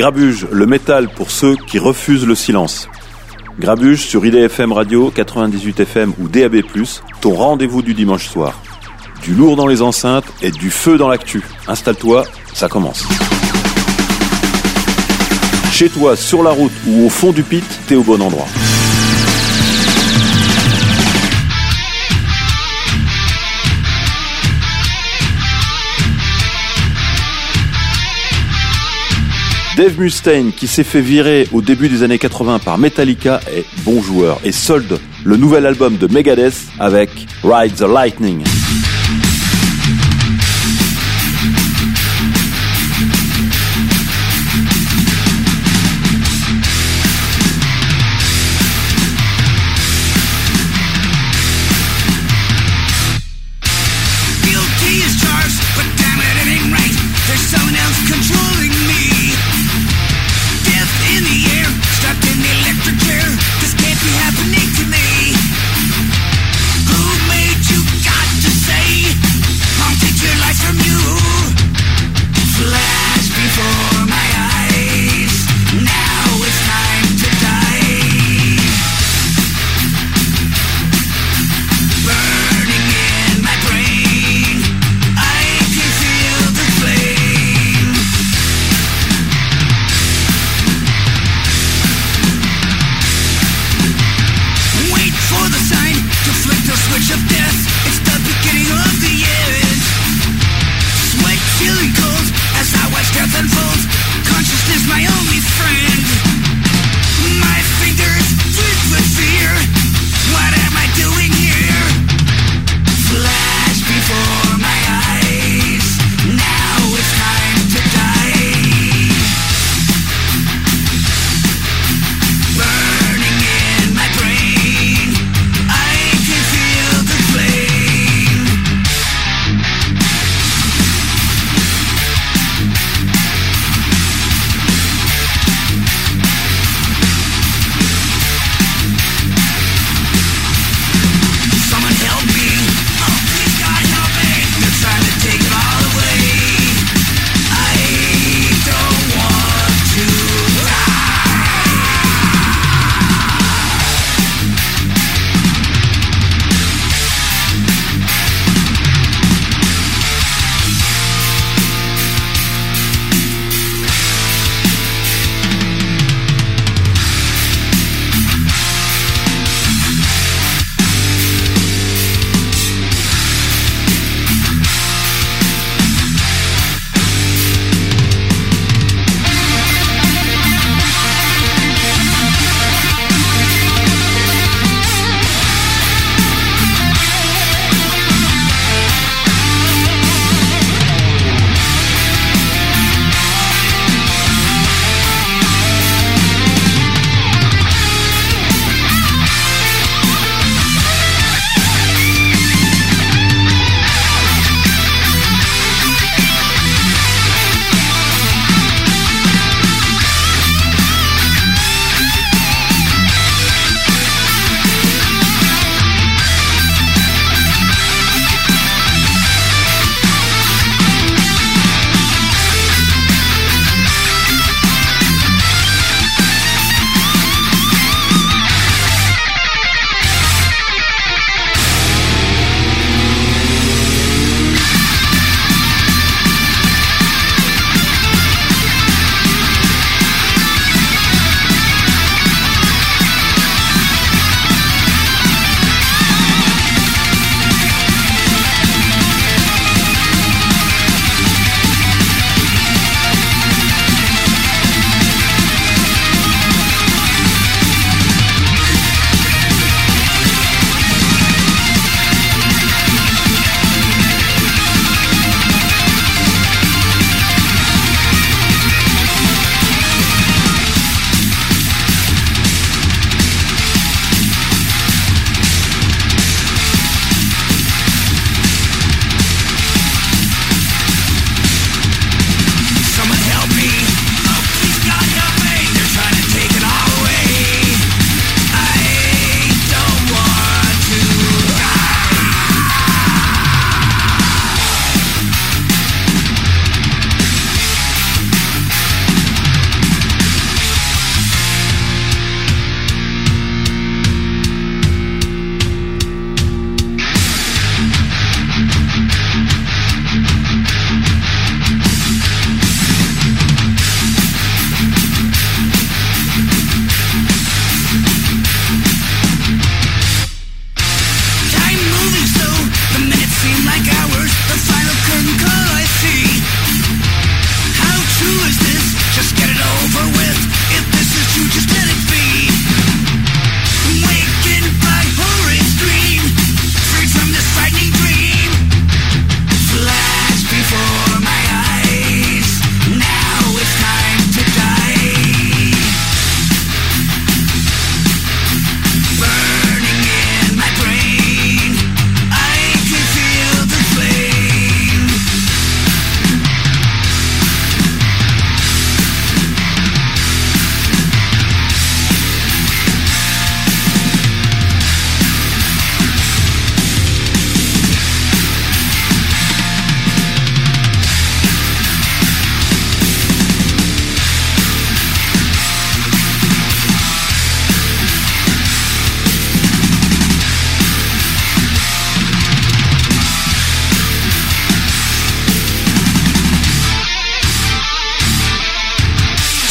Grabuge, le métal pour ceux qui refusent le silence. Grabuge sur IDFM Radio, 98 FM ou DAB+, ton rendez-vous du dimanche soir. Du lourd dans les enceintes et du feu dans l'actu. Installe-toi, ça commence. Chez toi, sur la route ou au fond du pit, t'es au bon endroit. Dave Mustaine, qui s'est fait virer au début des années 80 par Metallica, est bon joueur et solde le nouvel album de Megadeth avec Ride the Lightning. Happening to me. Who made you got to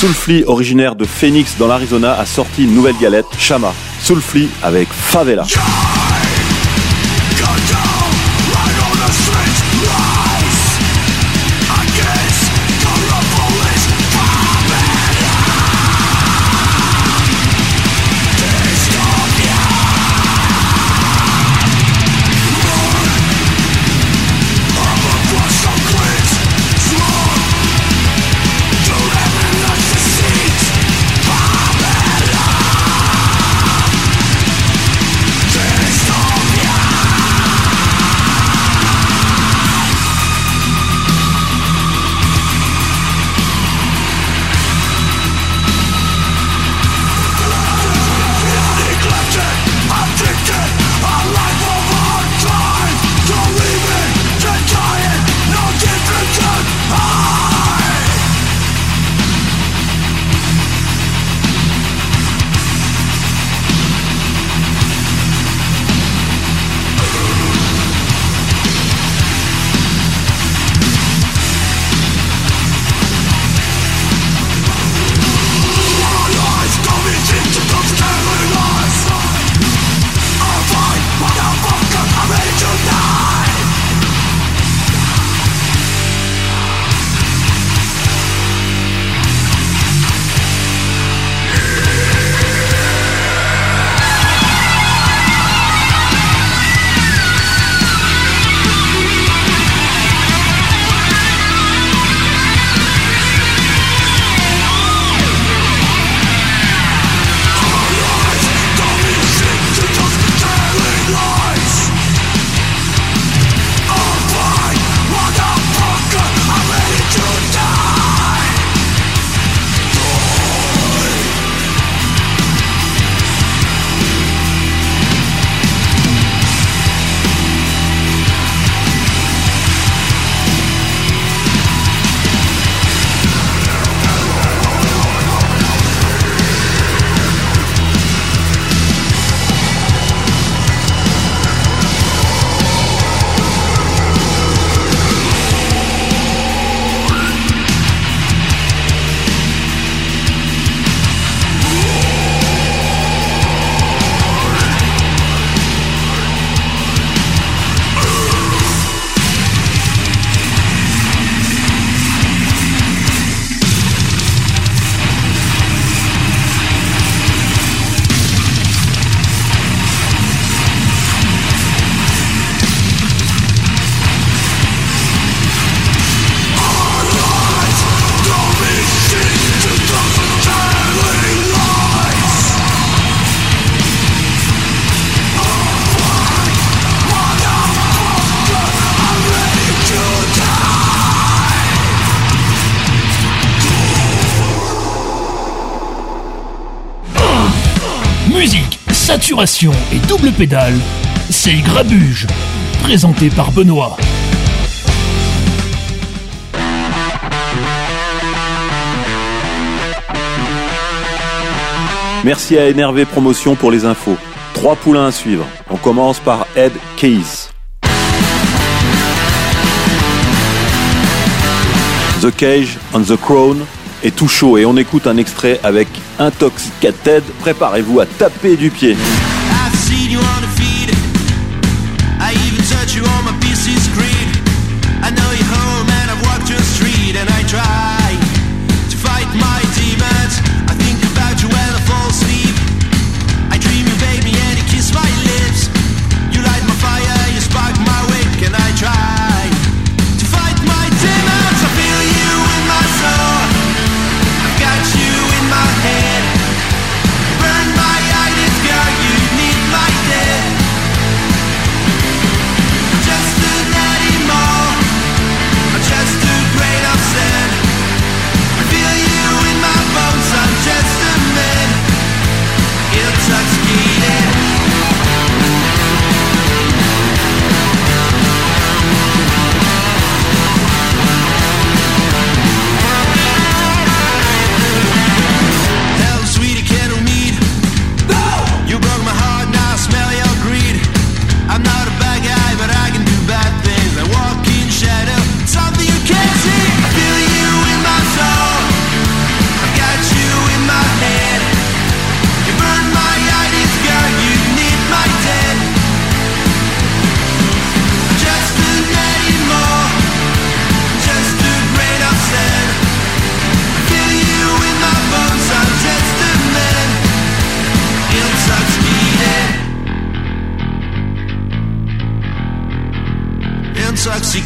Soulfly, originaire de Phoenix dans l'Arizona, a sorti une nouvelle galette, Shama. Soulfly avec Favela. Musique, saturation et double pédale, c'est Grabuge, présenté par Benoît. Merci à NRV Promotion pour les infos. 3 poulains à suivre. On commence par Ed Keys. The Cage on the Crown est tout chaud et on écoute un extrait avec Intoxicated. Préparez-vous à taper du pied. Burn my eyelids, girl, you need my death.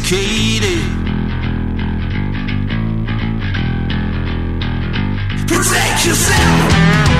intoxicated. Protect yourself.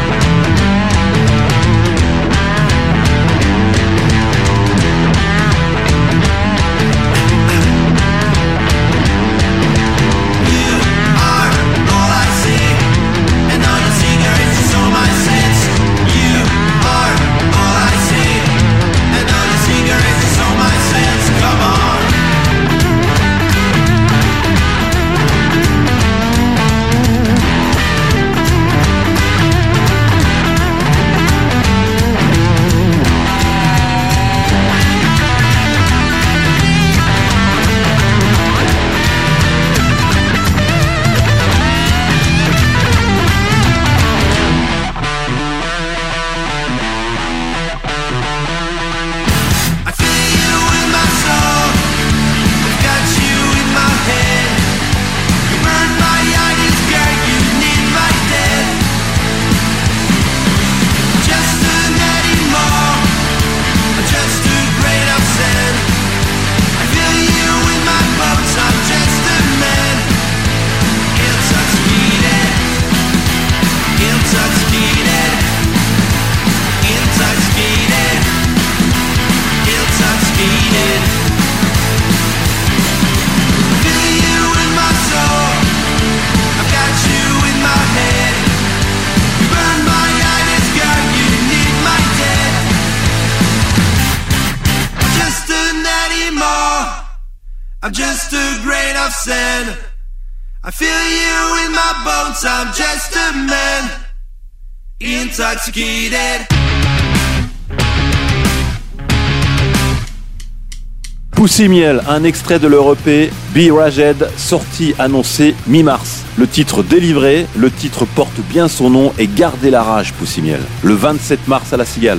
I'm just a grain of sand. I feel you in my bones. I'm just a man, intoxicated. Poussimiel, un extrait de leur EP Be Raged, sorti annoncé mi-mars. Le titre délivré, le titre porte bien son nom et gardez la rage Poussimiel. Le 27 mars à la Cigale.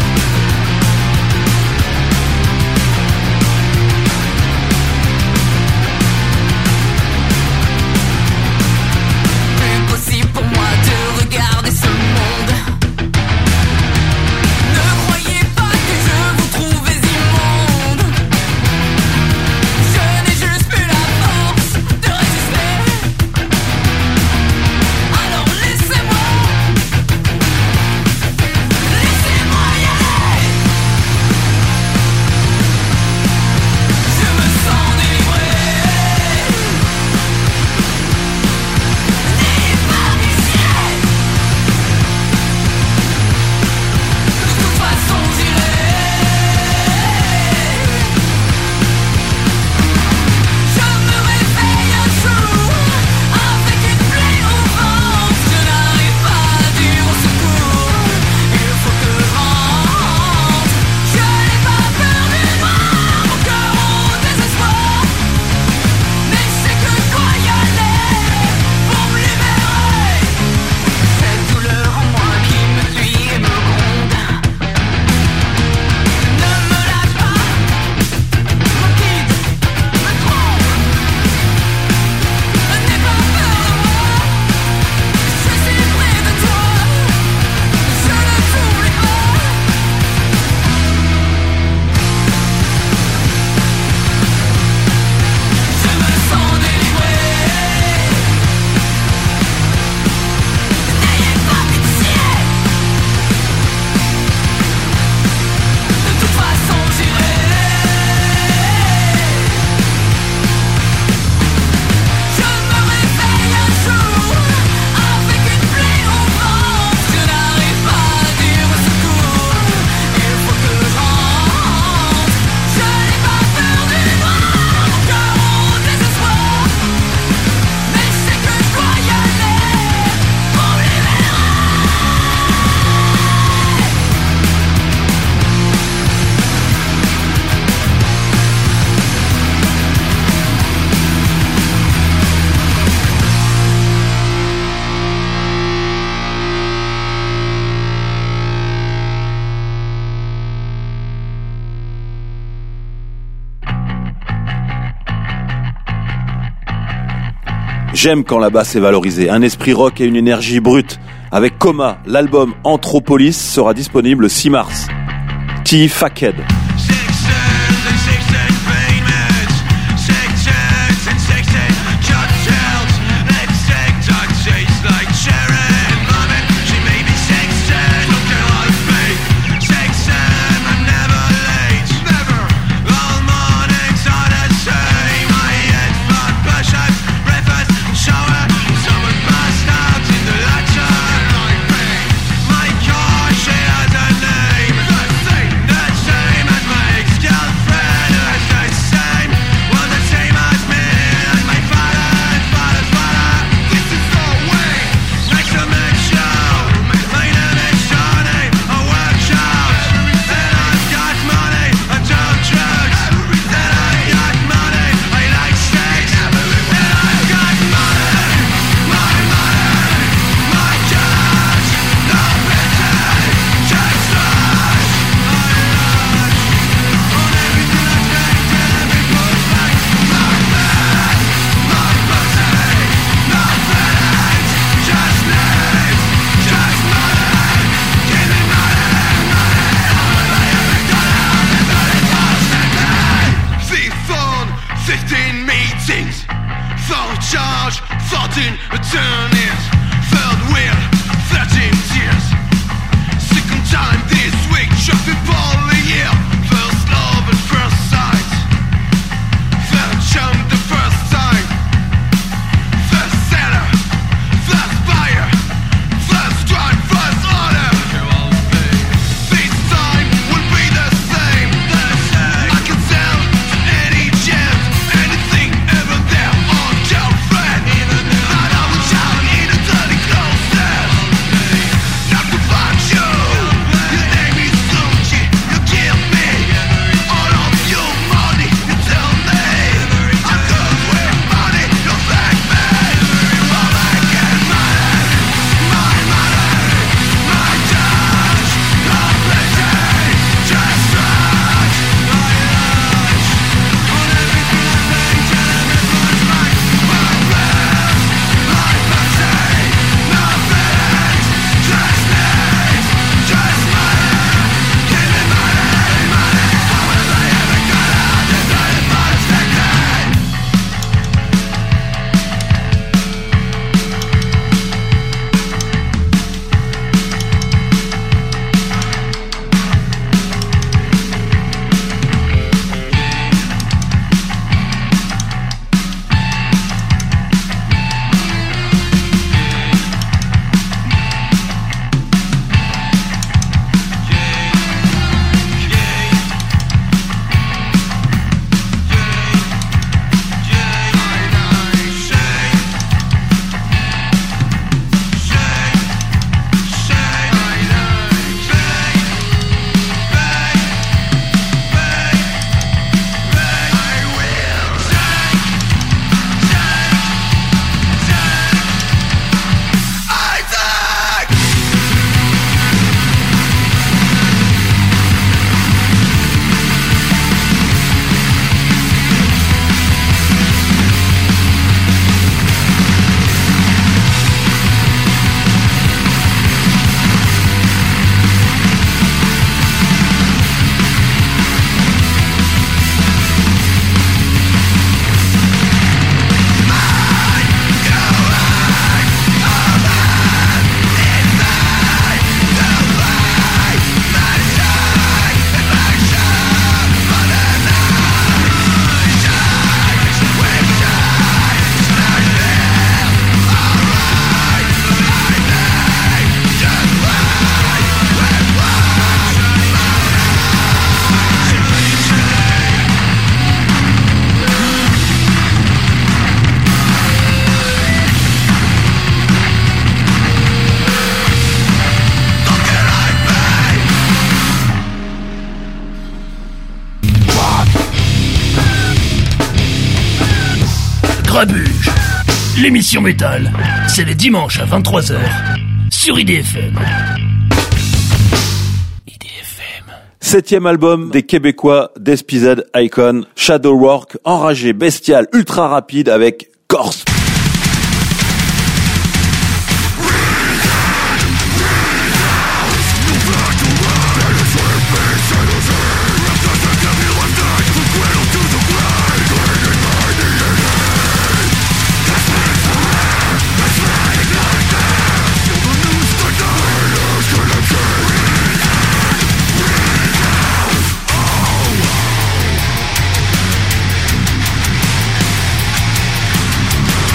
J'aime quand la basse est valorisée, un esprit rock et une énergie brute. Avec Coma, l'album Anthropolis sera disponible le 6 mars. T. Fackhead. starting a turning. Third wheel, 13 tears. Second time this week, shock people a year. First love at first sight. Third jump the first time. First seller, first buyer. First strike, first order. This time will be the same. I can sell to any gent, anything ever there on girlfriend. That I will shout in a dirty closet. Not to find you. Your name is Suchi. You kill me. All of your money, you tell me. I could with money, you thank me. All I get money, my touch, my pleasure, just rush, my rush. On everything I say, tell me what's mine. My best, my pleasure, nothing, just needs, just money. Give me money, how will I ever got out? There's nothing but a stagnant. Grabuge, l'émission métal, c'est les dimanches à 23h sur IDFM. Septième album des Québécois d'Espizad Icon, Shadowwork, enragé, bestial, ultra rapide avec Corse. I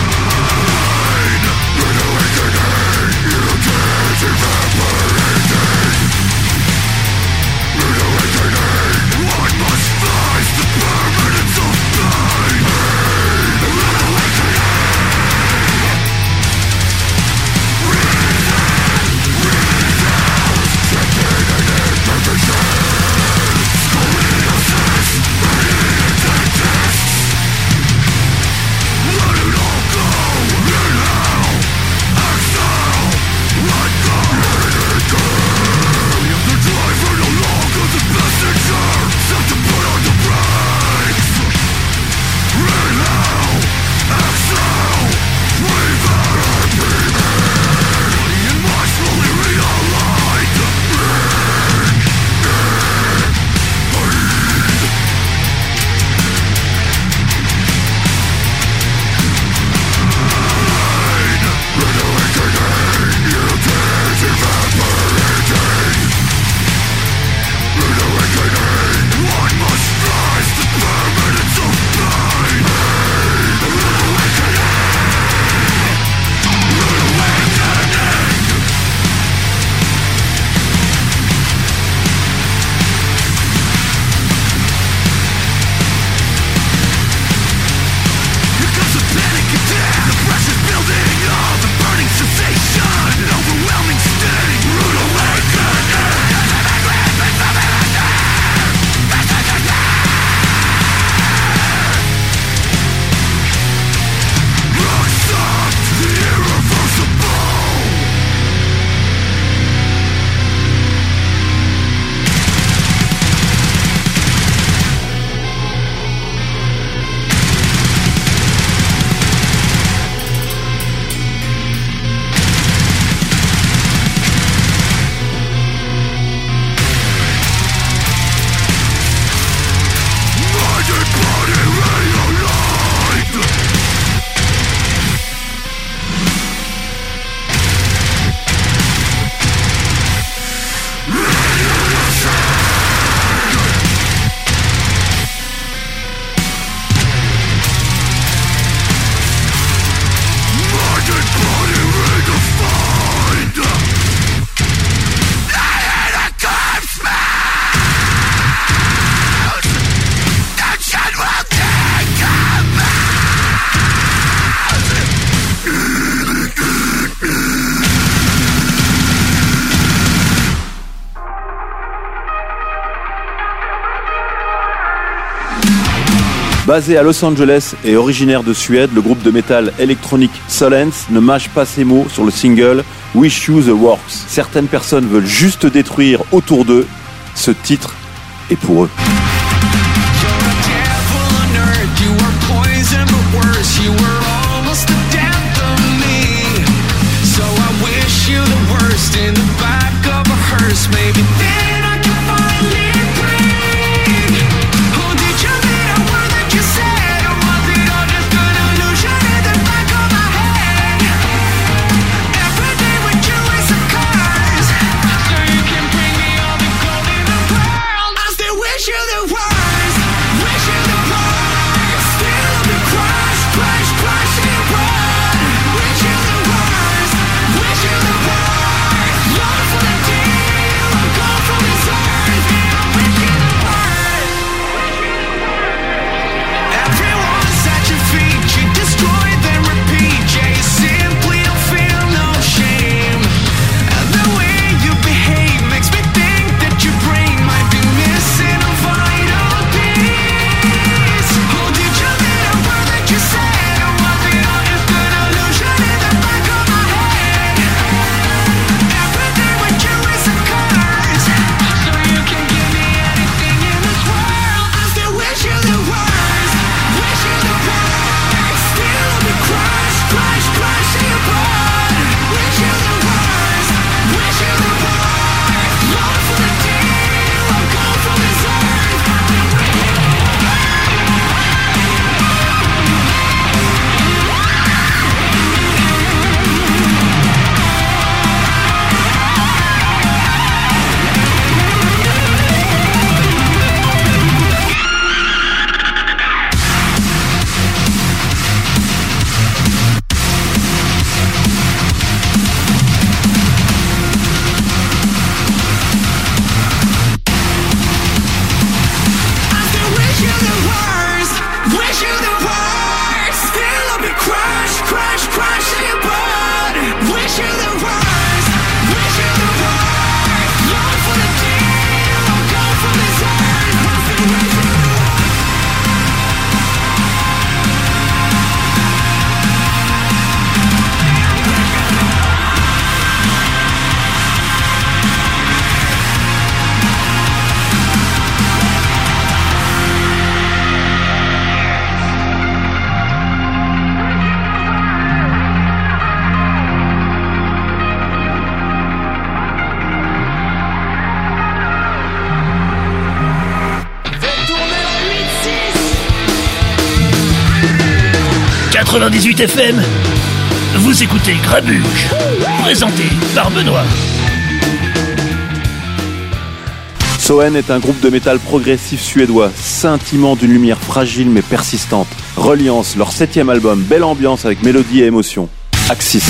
Basé à Los Angeles et originaire de Suède, le groupe de métal électronique Solens ne mâche pas ses mots sur le single Wish You the Works. Certaines personnes veulent juste détruire autour d'eux. Ce titre est pour eux. « 98 FM, vous écoutez Grabuge, présenté par Benoît. Soen est un groupe de métal progressif suédois, scintillant d'une lumière fragile mais persistante. Reliance, leur 7e album, belle ambiance avec mélodie et émotion. Axis.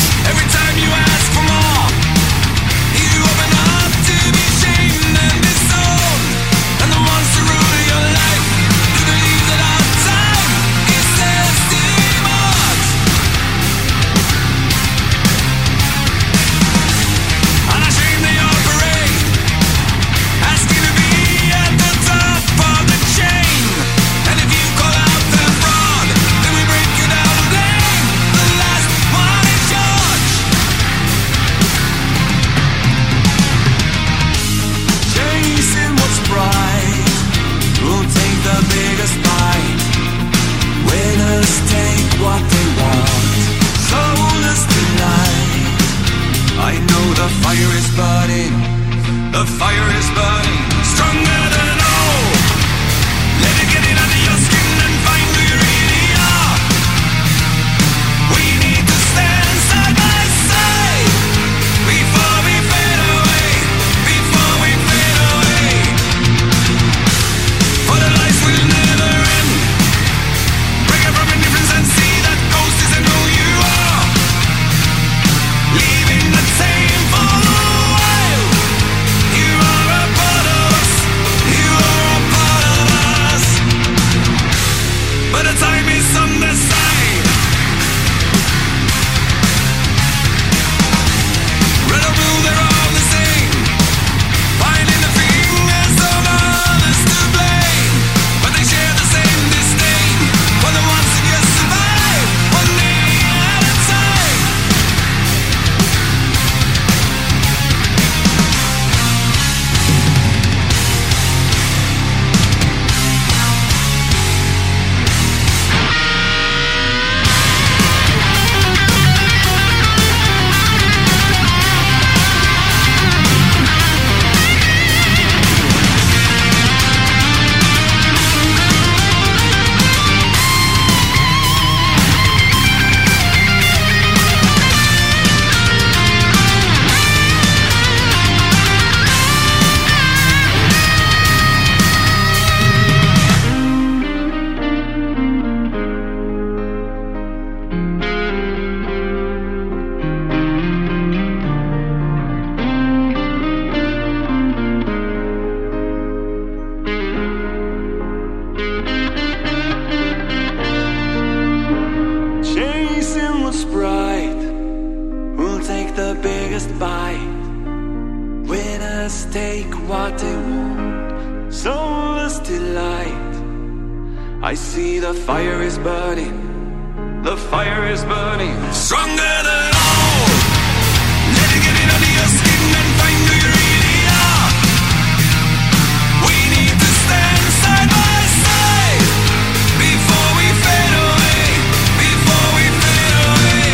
soulless delight. I see the fire is burning, the fire is burning, stronger than all. Let it get it under your skin and find who you really are. We need to stand side by side before we fade away, before we fade away.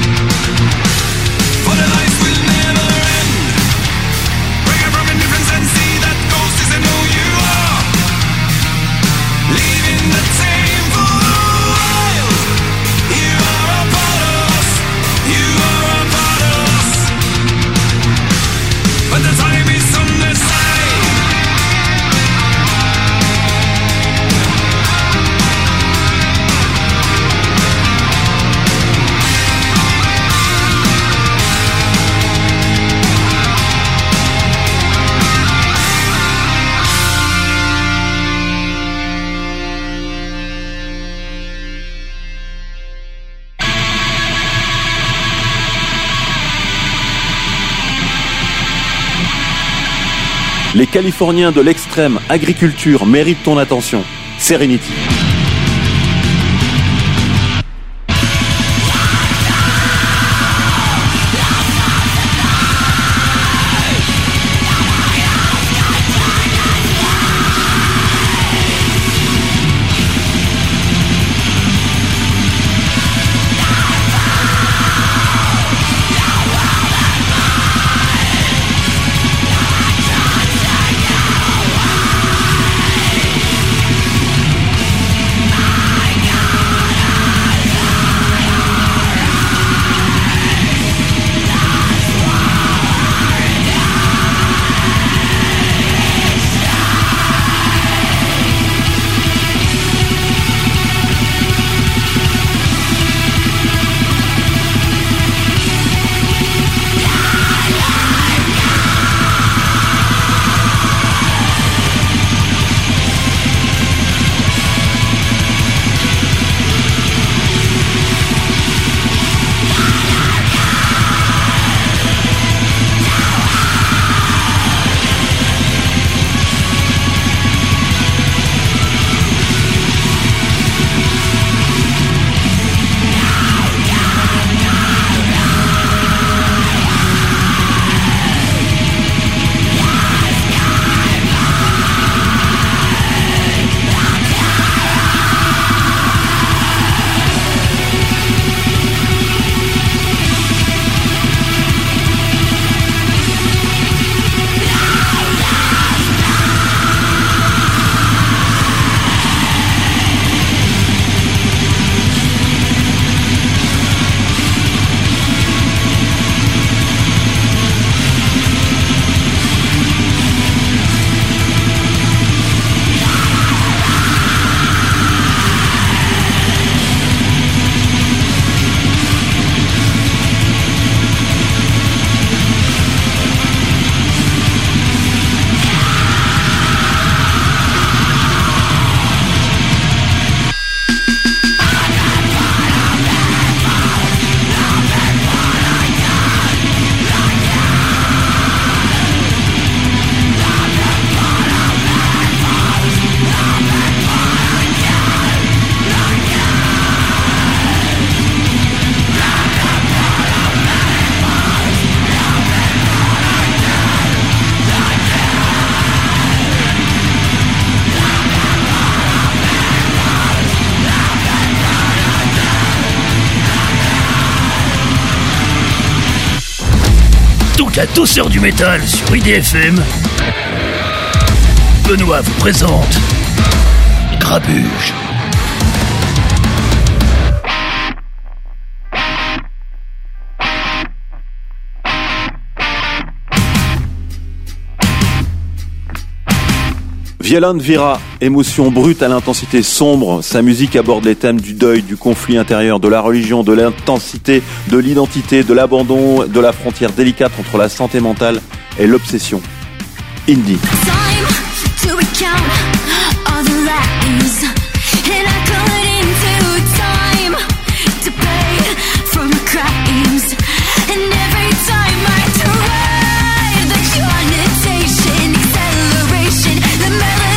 For the life will never end. Break up from indifference and see that ghost isn't who you are. Leaving the tame for the wild. You are a part of us. You are a part of us. But the time is on their side. Les Californiens de l'extrême agriculture méritent ton attention. Serenity. La douceur du métal sur IDFM. Benoît vous présente Grabuge. Violent Vira, émotion brute à l'intensité sombre, sa musique aborde les thèmes du deuil, du conflit intérieur, de la religion, de l'intensité, de l'identité, de l'abandon, de la frontière délicate entre la santé mentale et l'obsession. Indie. The melody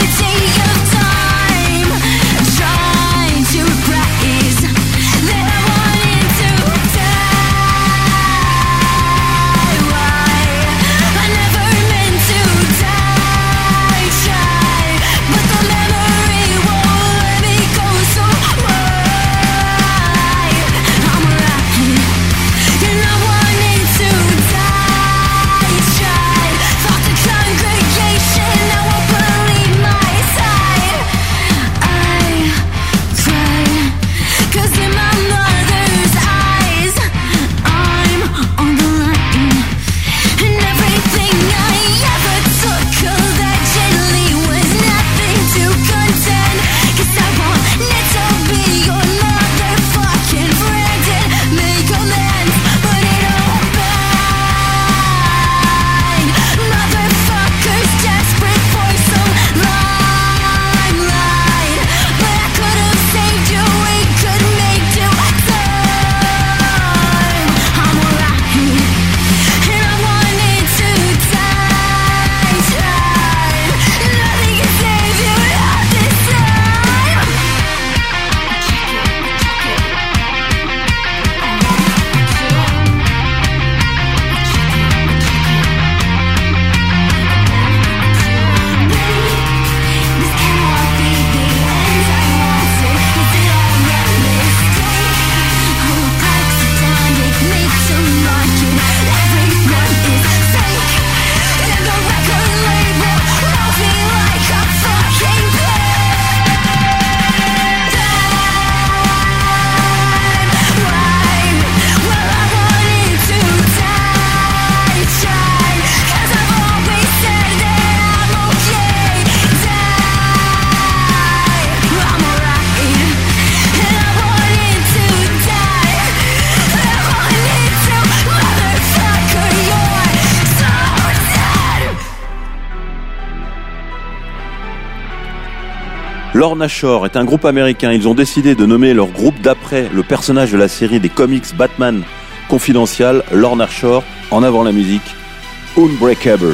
Lorna Shore est un groupe américain. Ils ont décidé de nommer leur groupe d'après le personnage de la série des comics Batman Confidential, Lorna Shore. En avant la musique, Unbreakable.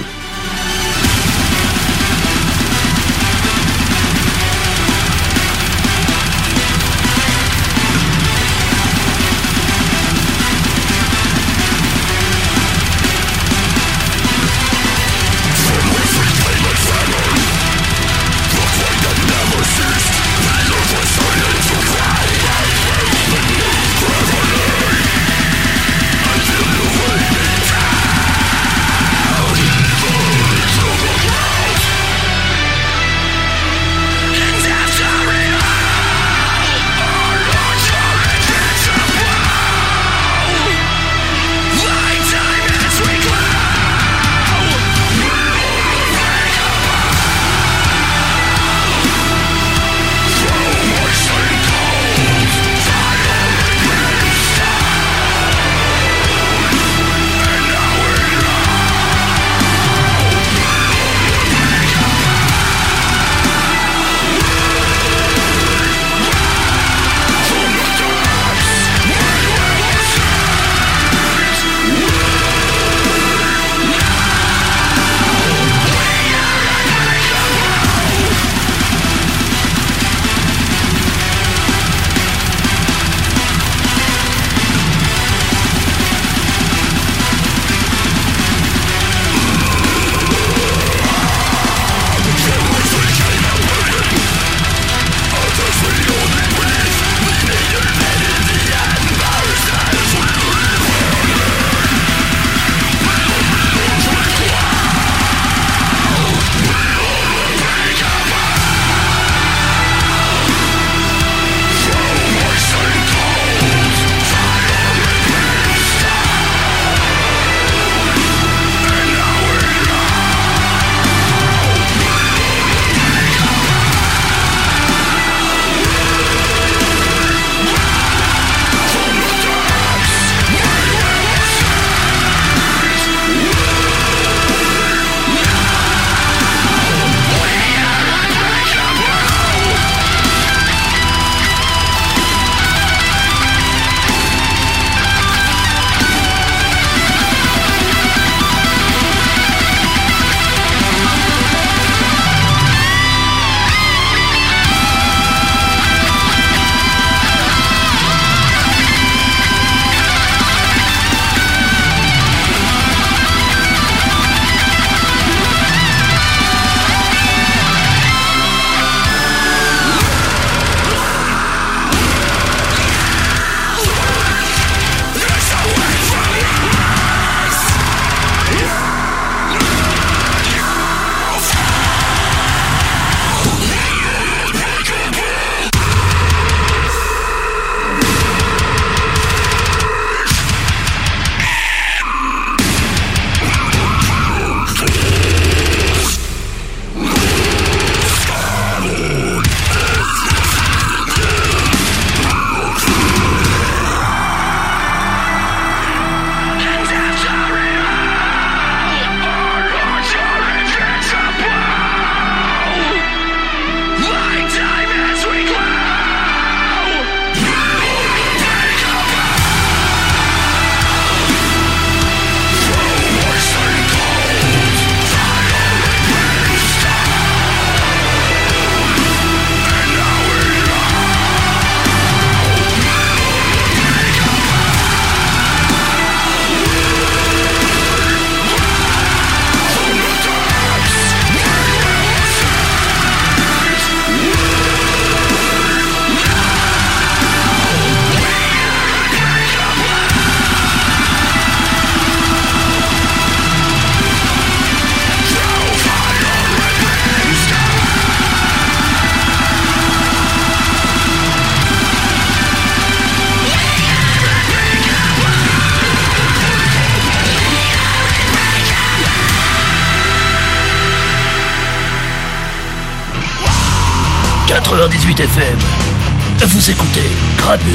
FM. Vous écoutez Grabuge.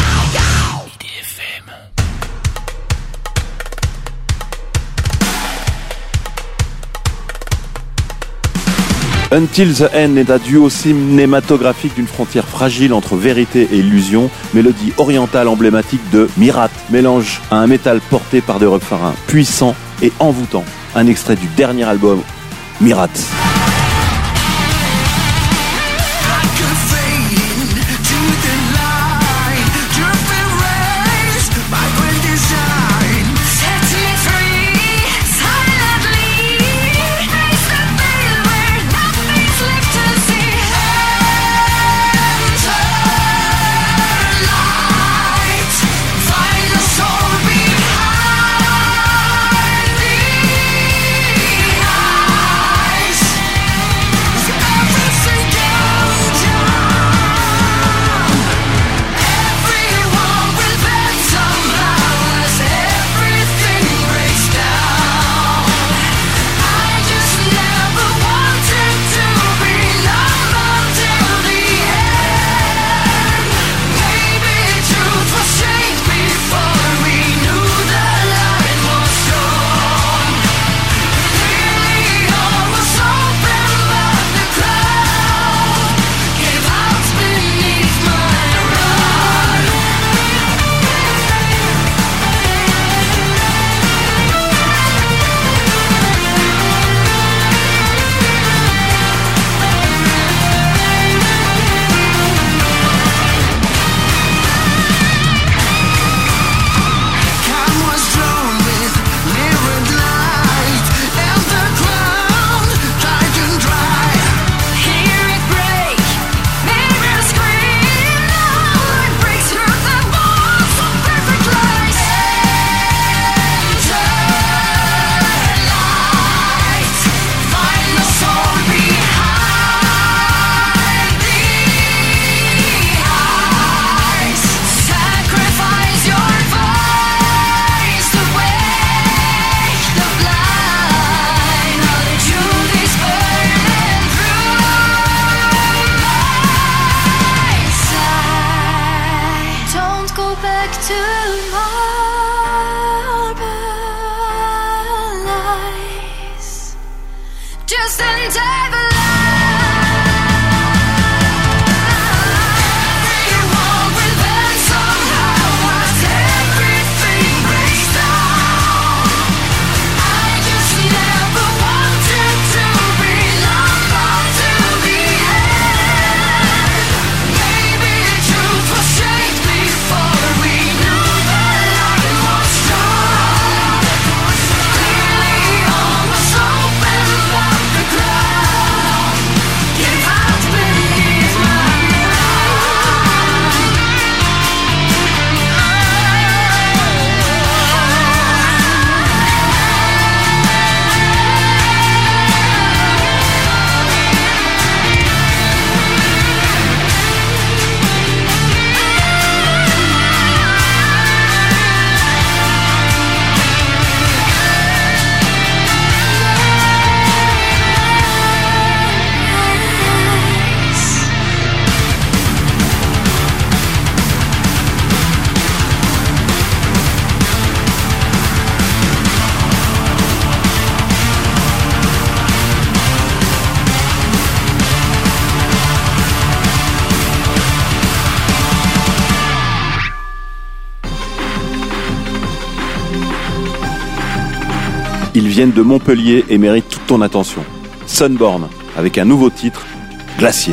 IDFM. Until the End est un duo cinématographique d'une frontière fragile entre vérité et illusion, mélodie orientale emblématique de Mirat, mélange à un métal porté par des refrains puissants et envoûtants. Un extrait du dernier album, Mirat. Ils viennent de Montpellier et méritent toute ton attention. Sunborn, avec un nouveau titre, Glacier.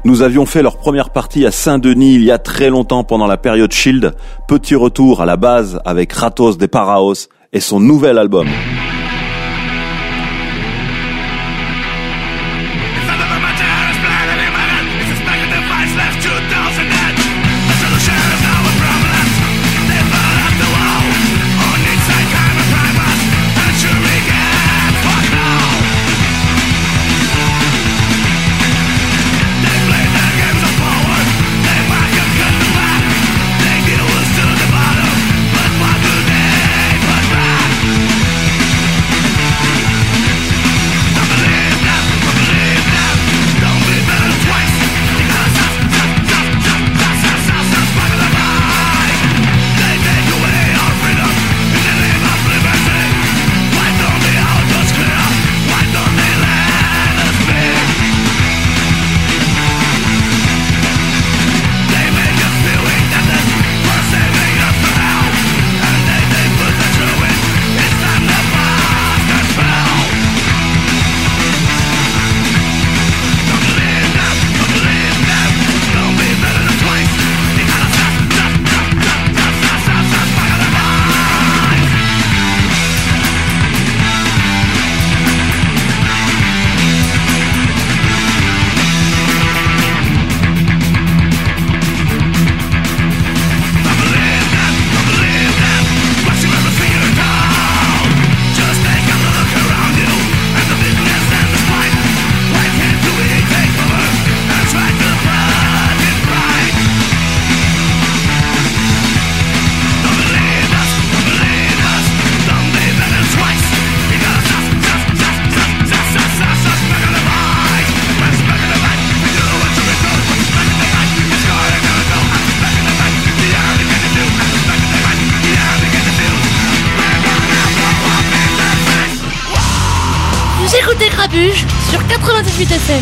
Nous avions fait leur première partie à Saint-Denis il y a très longtemps pendant la période Shield. Petit retour à la base avec Ratos des Paraos et son nouvel album. Écoutez Grabuge sur 98 FM.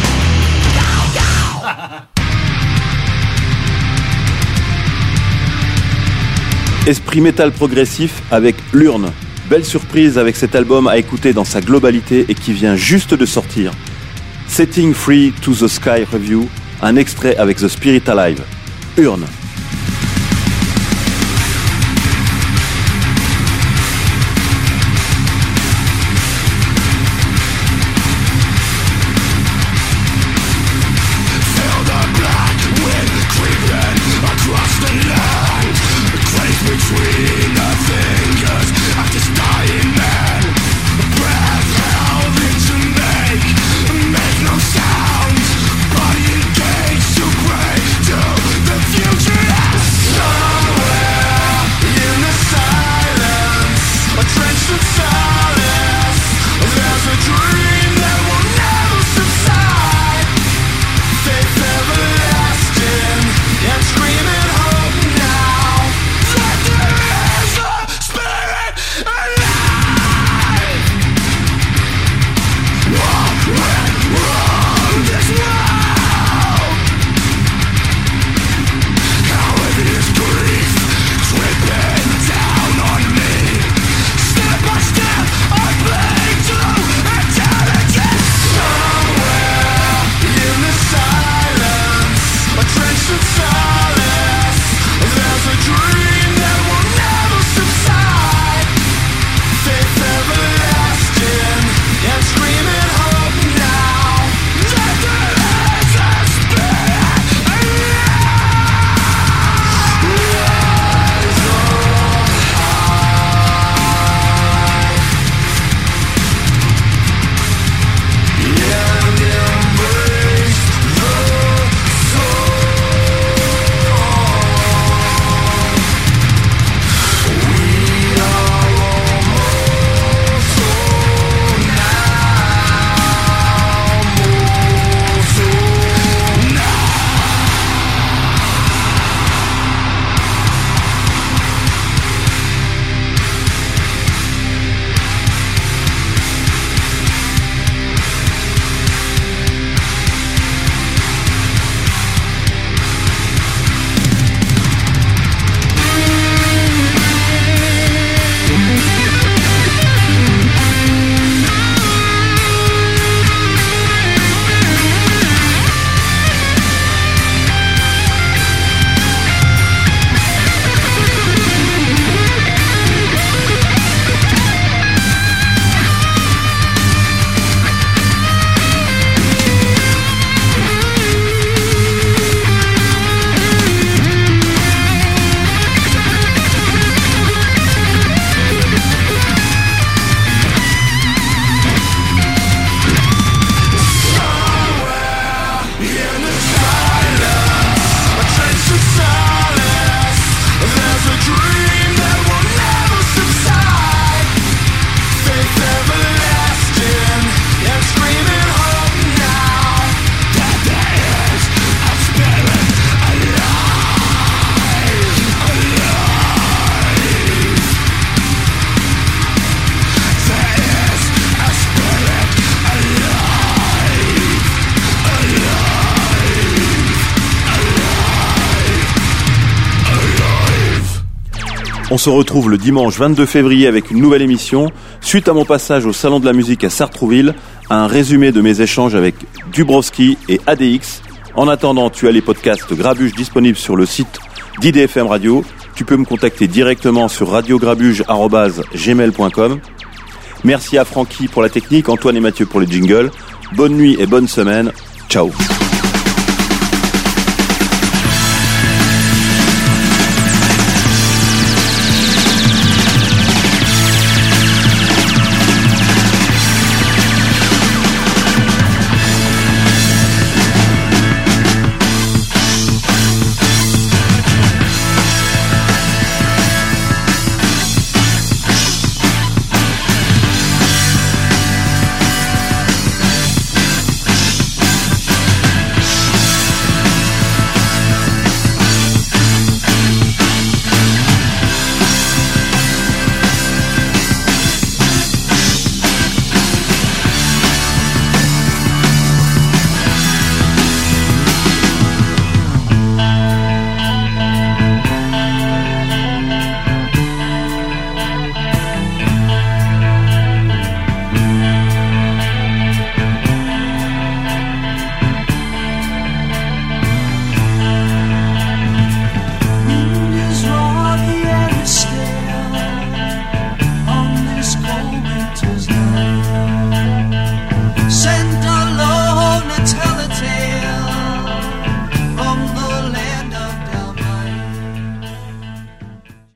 Esprit métal progressif avec l'Urne. Belle surprise avec cet album à écouter dans sa globalité et qui vient juste de sortir. Setting Free to the Sky Review, un extrait avec The Spirit Alive. Urne. Screaming hope now. Let there On se retrouve le dimanche 22 février avec une nouvelle émission. Suite à mon passage au Salon de la musique à Sartrouville, un résumé de mes échanges avec Dubrovski et ADX. En attendant, tu as les podcasts Grabuge disponibles sur le site d'IDFM Radio. Tu peux me contacter directement sur radiograbuge@gmail.com. Merci à Francky pour la technique, Antoine et Mathieu pour les jingles. Bonne nuit et bonne semaine. Ciao.